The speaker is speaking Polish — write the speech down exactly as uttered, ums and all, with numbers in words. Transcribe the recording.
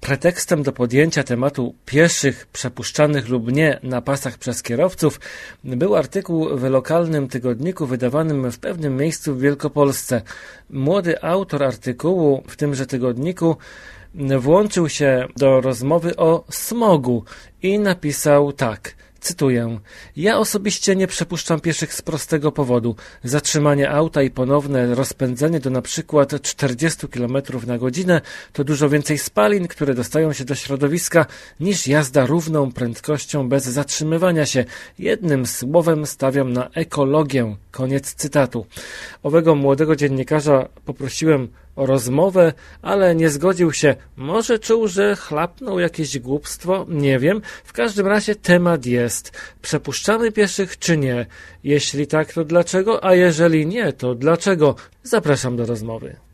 Pretekstem do podjęcia tematu pieszych przepuszczanych lub nie na pasach przez kierowców był artykuł w lokalnym tygodniku wydawanym w pewnym miejscu w Wielkopolsce. Młody autor artykułu w tymże tygodniku włączył się do rozmowy o smogu i napisał tak, cytuję: ja osobiście nie przepuszczam pieszych z prostego powodu. Zatrzymanie auta i ponowne rozpędzenie do na przykład czterdzieści kilometrów na godzinę to dużo więcej spalin, które dostają się do środowiska, niż jazda równą prędkością bez zatrzymywania się. Jednym słowem stawiam na ekologię. Koniec cytatu. Owego młodego dziennikarza poprosiłem o rozmowę, ale nie zgodził się. Może czuł, że chlapnął jakieś głupstwo? Nie wiem. W każdym razie temat jest. Przepuszczamy pieszych czy nie? Jeśli tak, to dlaczego? A jeżeli nie, to dlaczego? Zapraszam do rozmowy.